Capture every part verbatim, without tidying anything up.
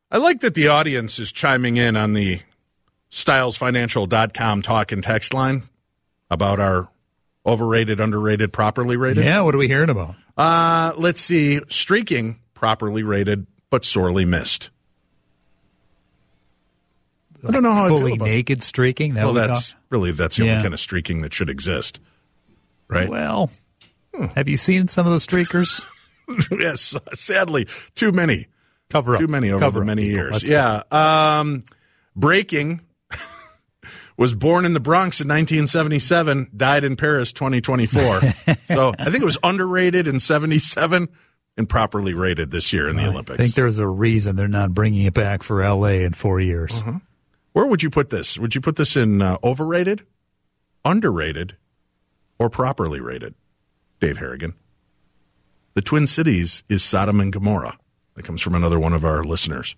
I like that the audience is chiming in on the styles financial dot com talk and text line about our overrated, underrated, properly rated. Yeah, what are we hearing about? Uh, let's see. Streaking, properly rated, but sorely missed. Like I don't know how fully I feel about naked streaking. That well, we that's talk? really that's the Yeah. only kind of streaking that should exist, right? Well, hmm. have you seen some of the streakers? Yes, sadly, too many. Cover up. Too many over Cover the up, many people. years. Let's yeah. Um, breaking was born in the Bronx in nineteen seventy-seven, died in Paris twenty twenty-four. So I think it was underrated in seventy-seven and properly rated this year in the I Olympics. I think there's a reason they're not bringing it back for L A in four years. Uh-huh. Where would you put this? Would you put this in uh, overrated, underrated, or properly rated? Dave Harrigan. The Twin Cities is Sodom and Gomorrah. That comes from another one of our listeners.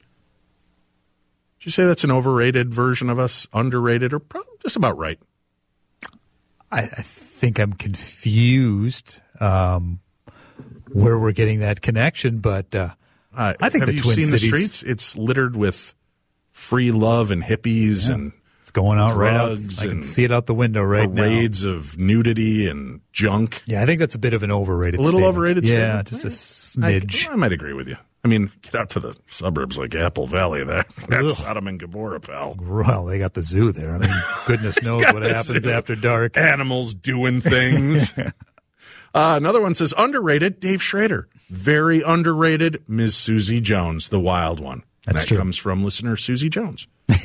Did you say that's an overrated version of us, underrated, or probably just about right? I, I think I'm confused um, where we're getting that connection, but uh, uh, I think have the you Twin seen Cities, the streets? It's littered with free love and hippies yeah, and it's going out right out. I can and see it out the window right parades now. of nudity and junk. Yeah, I think that's a bit of an overrated A little statement. overrated Yeah, statement? just a smidge. I, I might agree with you. I mean, get out to the suburbs like Apple Valley. That, that's Ugh. Sodom and Gomorrah, pal. Well, they got the zoo there. I mean, goodness knows Got what the happens zoo. after dark. Animals doing things. uh, another one says underrated, Dave Schrader. Very underrated, Miz Susie Jones, the wild one. That's that true. comes from listener Susie Jones.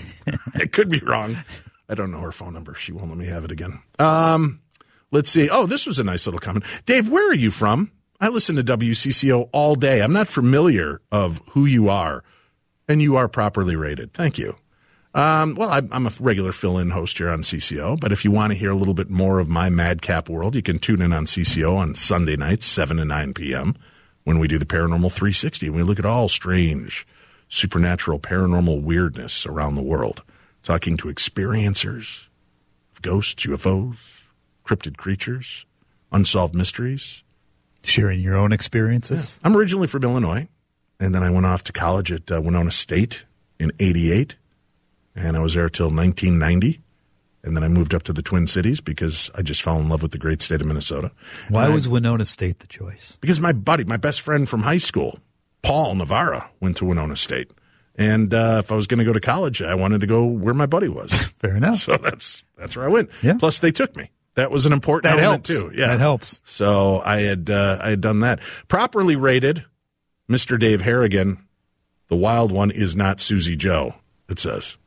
It could be wrong. I don't know her phone number. She won't let me have it again. Um, let's see. Oh, this was a nice little comment. Dave, where are you from? I listen to W C C O all day. I'm not familiar of who you are, and you are properly rated. Thank you. Um, well, I'm, I'm a regular fill-in host here on C C O, but if you want to hear a little bit more of my madcap world, you can tune in on C C O on Sunday nights, seven to nine p.m., when we do the Paranormal three sixty, and we look at all strange, supernatural, paranormal weirdness around the world, talking to experiencers of ghosts, U F Os, cryptid creatures, unsolved mysteries. Sharing your own experiences. Yeah. I'm originally from Illinois, and then I went off to college at uh, Winona State in eighty-eight, and I was there till nineteen ninety, and then I moved up to the Twin Cities because I just fell in love with the great state of Minnesota. Why and was I, Winona State the choice? Because my buddy, my best friend from high school, Paul Navarra, went to Winona State, and uh, if I was going to go to college, I wanted to go where my buddy was. Fair enough. So that's that's where I went. Yeah. Plus, they took me. That was an important That element helps. too. Yeah, That helps. So I had uh, I had done that. Properly rated, Mister Dave Harrigan, the wild one is not Susie Joe. It says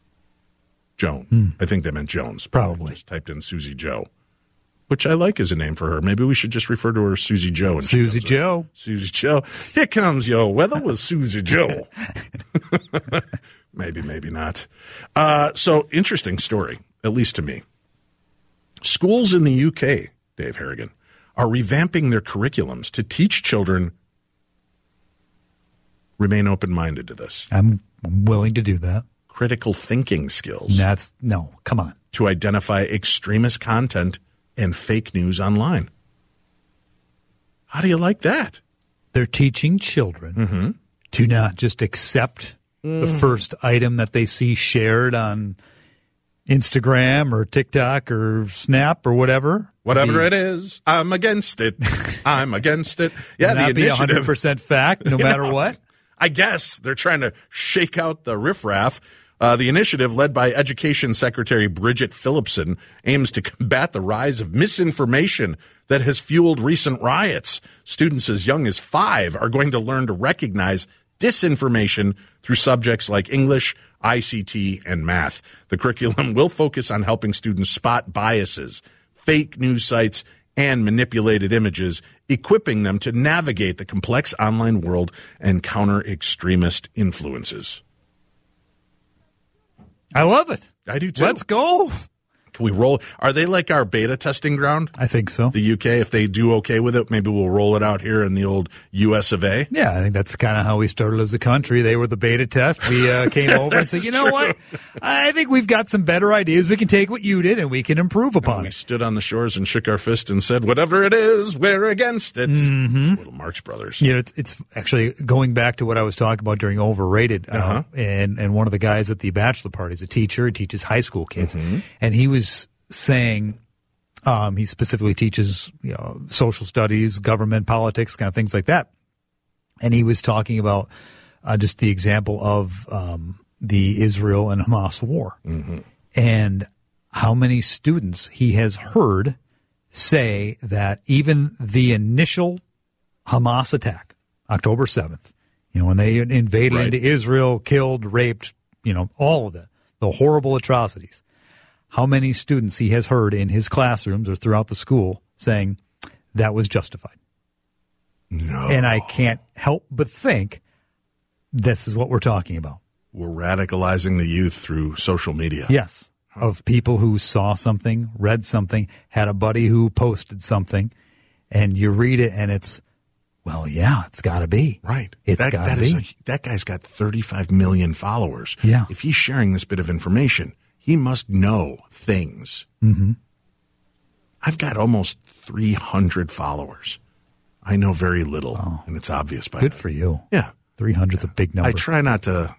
Joan. Hmm. I think they meant Jones. Probably. Just typed in Susie Joe, which I like as a name for her. Maybe we should just refer to her Susie Joe. And Susie Joe. Susie Joe. Here comes your weather with Susie Joe. Maybe, maybe not. Uh, so interesting story, at least to me. Schools in the U K, Dave Harrigan, are revamping their curriculums to teach children, remain open-minded to this, I'm willing to do that. critical thinking skills. That's no, come on. To identify extremist content and fake news online. How do you like that? They're teaching children Mm-hmm. to not just accept Mm. the first item that they see shared on Instagram or TikTok or Snap or whatever. Whatever The- it is, I'm against it. I'm against it. Yeah, not the be one hundred initiative. percent fact no You matter know, what. I guess they're trying to shake out the riffraff. Uh, the initiative, led by Education Secretary Bridget Phillipson, aims to combat the rise of misinformation that has fueled recent riots. Students as young as five are going to learn to recognize disinformation through subjects like English, I C T, and math. The curriculum will focus on helping students spot biases, fake news sites, and manipulated images, equipping them to navigate the complex online world and counter extremist influences. I love it. I do too. Let's go. Can we roll? Are they like our beta testing ground? I think so. The U K, if they do okay with it, maybe we'll roll it out here in the old U S of A. Yeah, I think that's kind of how we started as a country. They were the beta test. We uh, came over and said, you know true. what? I think we've got some better ideas. We can take what you did and we can improve upon and we it. stood on the shores and shook our fist and said, whatever it is, we're against it. Mm-hmm. Little Marx Brothers. You know, it's, it's actually going back to what I was talking about during Overrated. Uh-huh. Uh, and, and one of the guys at the bachelor party is a teacher. He teaches high school kids. Mm-hmm. And he was saying, um, he specifically teaches, you know, social studies, government, politics, kind of things like that. And he was talking about uh, just the example of um, the Israel and Hamas war, mm-hmm. and how many students he has heard say that even the initial Hamas attack, October seventh, you know, when they invaded right. into Israel, killed, raped, you know, all of that, the horrible atrocities. How many students he has heard in his classrooms or throughout the school saying that was justified. No. And I can't help but think this is what we're talking about. We're radicalizing the youth through social media. Yes. Of people who saw something, read something, had a buddy who posted something, and you read it and it's, well, yeah, it's got to be. Right. It's that, got that to be. A, that guy's got thirty-five million followers. Yeah. If he's sharing this bit of information, he must know things. Mm-hmm. I've got almost three hundred followers. I know very little, oh. and it's obvious by Good that. for you. Yeah. three hundred's yeah. a big number. I try not to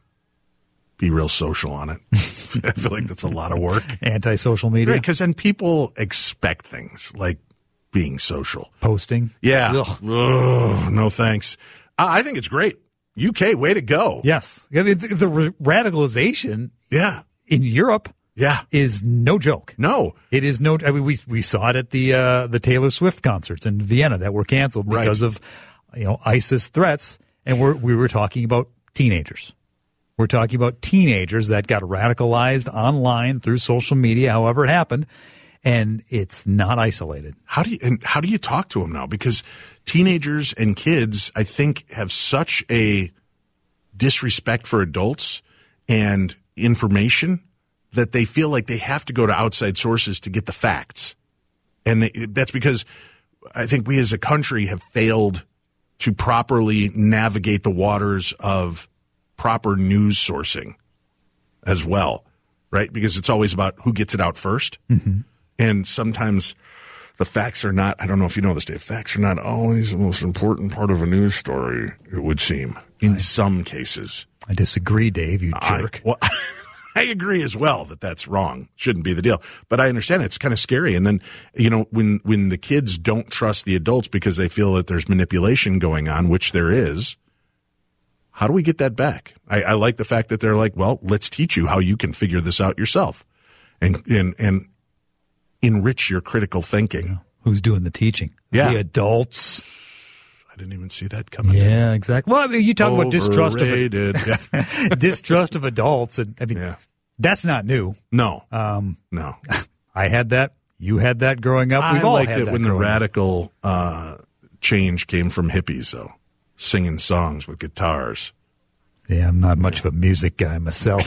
be real social on it. I feel like that's a lot of work. Anti-social media? Right, because then people expect things like being social. Posting? Yeah. Ugh. Ugh, no thanks. I think it's great. U K, way to go. Yes. I mean, the, the radicalization Yeah. in Europe Yeah. is no joke. No. It is no. I mean, we we saw it at the uh, the Taylor Swift concerts in Vienna that were canceled because right. of, you know, ISIS threats, and we're we were talking about teenagers. We're talking about teenagers that got radicalized online through social media, however it happened, and it's not isolated. How do you and how do you talk to them now? Because teenagers and kids, I think, have such a disrespect for adults and information that they feel like they have to go to outside sources to get the facts. And they, that's because I think we as a country have failed to properly navigate the waters of proper news sourcing as well, right? Because it's always about who gets it out first. Mm-hmm. And sometimes the facts are not, I don't know if you know this, Dave, facts are not always the most important part of a news story, it would seem, in I, some cases. I disagree, Dave, you jerk. I, well, I agree as well that that's wrong. Shouldn't be the deal. But I understand it's kind of scary. And then, you know, when, when the kids don't trust the adults because they feel that there's manipulation going on, which there is, how do we get that back? I, I like the fact that they're like, well, let's teach you how you can figure this out yourself and, and, and enrich your critical thinking. Who's doing the teaching? Yeah. The adults. I didn't even see that coming. Yeah, exactly. Well, I mean, you talk about distrust of yeah. distrust of adults, and I mean, yeah. that's not new. No, um, no. I had that. You had that growing up. We've I all liked had it that when the growing radical uh, change came from hippies, though, singing songs with guitars. Yeah, I'm not much of a music guy myself.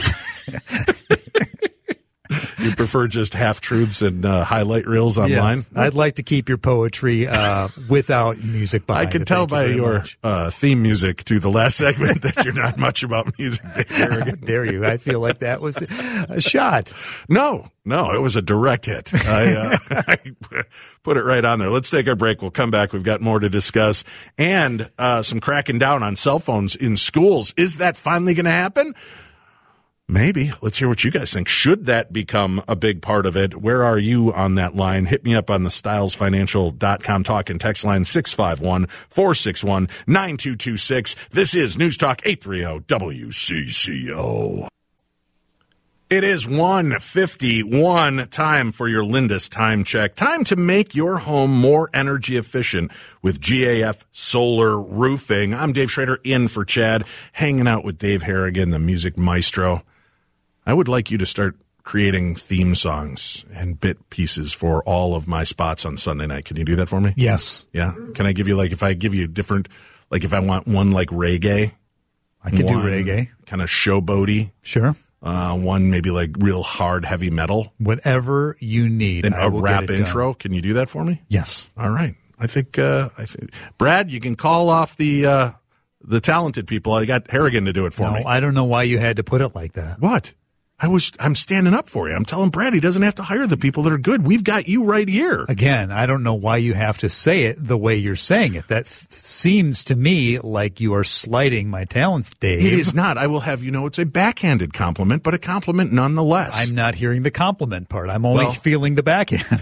You prefer just half truths and uh, highlight reels online? Yes, I'd like to keep your poetry uh, without music behind I can it. tell Thank by you your uh, theme music to the last segment that you're not much about music. How dare you? I feel like that was a shot. No, no, it was a direct hit. I, uh, I put it right on there. Let's take our break. We'll come back. We've got more to discuss and uh, some cracking down on cell phones in schools. Is that finally going to happen? Maybe. Let's hear what you guys think. Should that become a big part of it? Where are you on that line? Hit me up on the stiles financial dot com talk and text line six five one, four six one, nine two two six. This is News Talk eight thirty W C C O. It is one fifty-one, time for your Lindus time check. Time to make your home more energy efficient with G A F Solar Roofing. I'm Dave Schrader, in for Chad, hanging out with Dave Harrigan, the music maestro. I would like you to start creating theme songs and bit pieces for all of my spots on Sunday night. Can you do that for me? Yes. Yeah? Can I give you, like, if I give you different, like if I want one like reggae? I can do one reggae. Kind of showboaty. Sure. Uh, one maybe like real hard, heavy metal. Whatever you need. And I a will rap get it intro. done. Can you do that for me? Yes. All right. I think, uh, I think, Brad, you can call off the uh, the talented people. I got Harrigan to do it for No, me. I don't know why you had to put it like that. What? I was, I'm standing up for you. I'm telling Brad he doesn't have to hire the people that are good. We've got you right here. Again, I don't know why you have to say it the way you're saying it. That th- seems to me like you are slighting my talents, Dave. It is not. I will have you know it's a backhanded compliment, but a compliment nonetheless. I'm not hearing the compliment part. I'm only Well- feeling the backhand.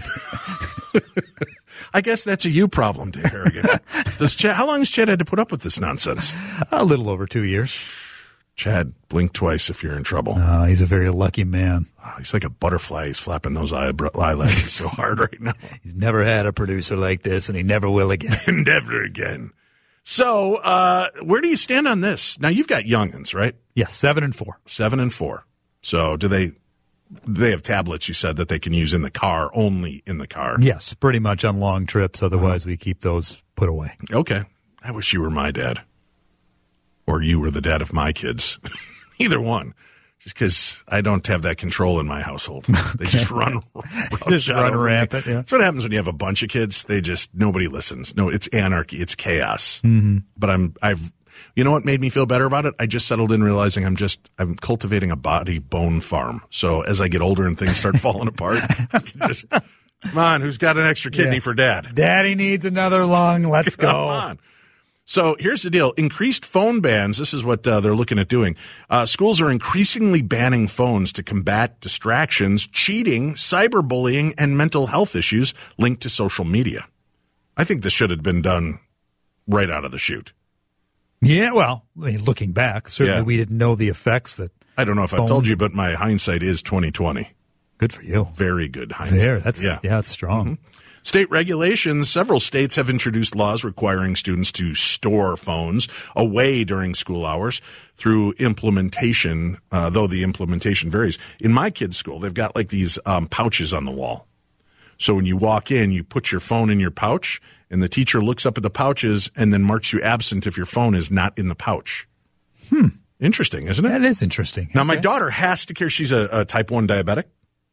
I guess that's a you problem, Dave Harrigan. Does Chad, how long has Chad had to put up with this nonsense? A little over two years. Chad, blink twice if you're in trouble. Oh, he's a very lucky man. Oh, he's like a butterfly. He's flapping those eyebrow- eyelashes so hard right now. He's never had a producer like this, and he never will again. Never again. So, uh, where do you stand on this? Now, you've got youngins, right? Yes, seven and four. Seven and four. So, do they? They have tablets, you said, that they can use in the car, only in the car. Yes, pretty much on long trips. Otherwise, we keep those put away. Okay. I wish you were my dad. Or you were the dad of my kids. Either one. Just because I don't have that control in my household. They just run, Just run over me. rampant, yeah. That's what happens when you have a bunch of kids. They just, nobody listens. No, it's anarchy. It's chaos. Mm-hmm. But I'm, I've, you know what made me feel better about it? I just settled in realizing I'm just, I'm cultivating a body bone farm. So as I get older and things start falling apart, I can just, come on, who's got an extra kidney Yeah. for dad? Daddy needs another lung. Let's Come go. on. So here's the deal. Increased phone bans. This is what uh, they're looking at doing. Uh, schools are increasingly banning phones to combat distractions, cheating, cyberbullying, and mental health issues linked to social media. I think this should have been done right out of the chute. Yeah, well, I mean, looking back, certainly Yeah. we didn't know the effects that. I don't know if Phones. I've told you, but my hindsight is twenty twenty. Good for you. Very good hindsight. There, that's yeah. yeah, that's strong. State regulations. Several states have introduced laws requiring students to store phones away during school hours through implementation, uh, though the implementation varies. In my kids' school, they've got like these um, pouches on the wall. So when you walk in, you put your phone in your pouch, and the teacher looks up at the pouches and then marks you absent if your phone is not in the pouch. Hmm. Interesting, isn't it? That is interesting. Now, my Okay. daughter has to carry, she's a, a type one diabetic.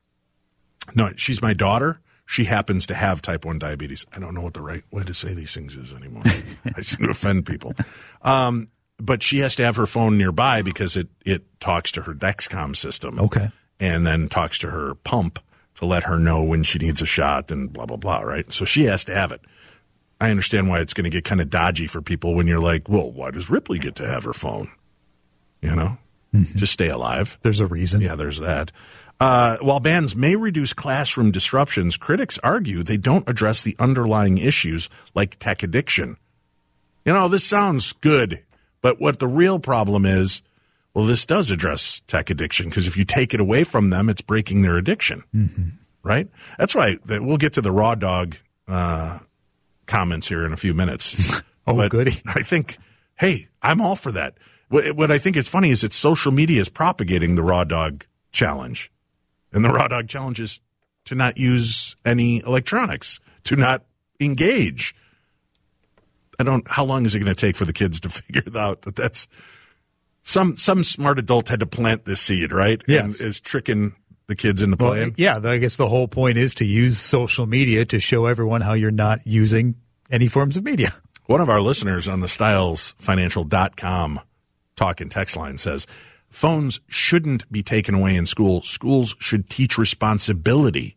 No, she's my daughter. She happens to have type one diabetes. I don't know what the right way to say these things is anymore. I seem to offend people. Um, but she has to have her phone nearby because it, it talks to her Dexcom system. Okay. And then talks to her pump to let her know when she needs a shot and blah, blah, blah, right? So she has to have it. I understand why it's going to get kind of dodgy for people when you're like, well, why does Ripley get to have her phone? You know? Mm-hmm. Just stay alive. There's a reason. Yeah, there's that. Uh, while bans may reduce classroom disruptions, critics argue they don't address the underlying issues like tech addiction. You know, this sounds good, but what the real problem is, well, this does address tech addiction because if you take it away from them, it's breaking their addiction, mm-hmm. right? That's why we'll get to the raw dog uh, comments here in a few minutes. Oh, but goody. I think, hey, I'm all for that. What, what I think is funny is that social media is propagating the raw dog challenge. And the raw dog challenge is to not use any electronics, to not engage. I don't, how long is it going to take for the kids to figure out that that's some, some smart adult had to plant this seed, right? Yes. And is tricking the kids into Well, playing. yeah, I guess the whole point is to use social media to show everyone how you're not using any forms of media. One of our listeners on the styles financial dot com talk and text line says, phones shouldn't be taken away in school. Schools should teach responsibility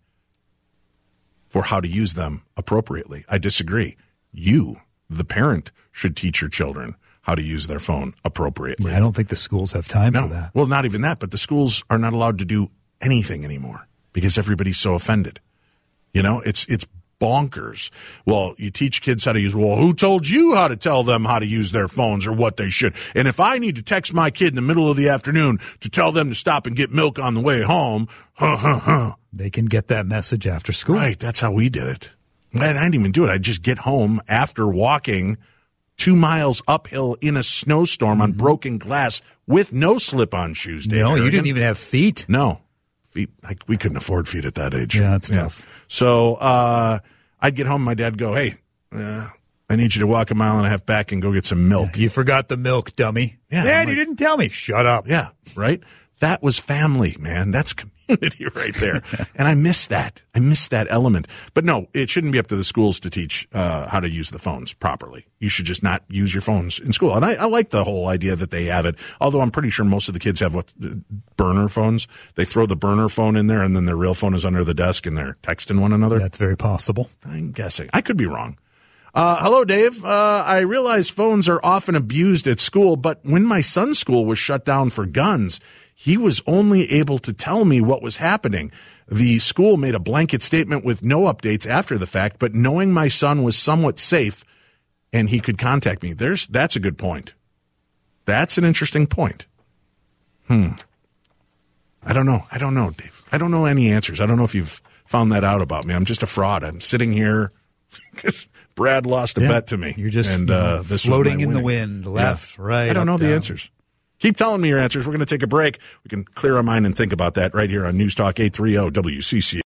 for how to use them appropriately. I disagree. You, the parent, should teach your children how to use their phone appropriately. I don't think the schools have time No. for that. Well, not even that, but the schools are not allowed to do anything anymore because everybody's so offended. You know, it's it's bonkers. Well, you teach kids how to use, well, who told you how to tell them how to use their phones or what they should? And if I need to text my kid in the middle of the afternoon to tell them to stop and get milk on the way home, huh, huh, huh. They can get that message after school. Right, that's how we did it. Man, I didn't even do it. I'd just get home after walking two miles uphill in a snowstorm on broken glass with no slip-on shoes, Dave No, you Harrigan. didn't even have feet. No. Feet, like, we couldn't afford feet at that age. Yeah, that's tough. So uh, I'd get home, my dad'd go, hey, uh, I need you to walk a mile and a half back and go get some milk. You forgot the milk, dummy. Yeah, Dad, I'm you like- didn't tell me. Shut up. Yeah, right? That was family, man. That's community right there. And I miss that. I miss that element. But no, it shouldn't be up to the schools to teach uh, how to use the phones properly. You should just not use your phones in school. And I, I like the whole idea that they have it, although I'm pretty sure most of the kids have what burner phones. They throw the burner phone in there, and then their real phone is under the desk, and they're texting one another. That's very possible. I'm guessing. I could be wrong. Uh, hello, Dave. Uh, I realize phones are often abused at school, but when my son's school was shut down for guns, he was only able to tell me what was happening. The school made a blanket statement with no updates after the fact, but knowing my son was somewhat safe and he could contact me, there's that's a good point. That's an interesting point. Hmm. I don't know. I don't know, Dave. I don't know any answers. I don't know if you've found that out about me. I'm just a fraud. I'm sitting here because Brad lost a yeah. bet to me. You're just and, uh, this floating in winning. the wind, left, yeah. right. I don't know down. the answers. Keep telling me your answers. We're going to take a break. We can clear our mind and think about that right here on News Talk eight thirty W C C.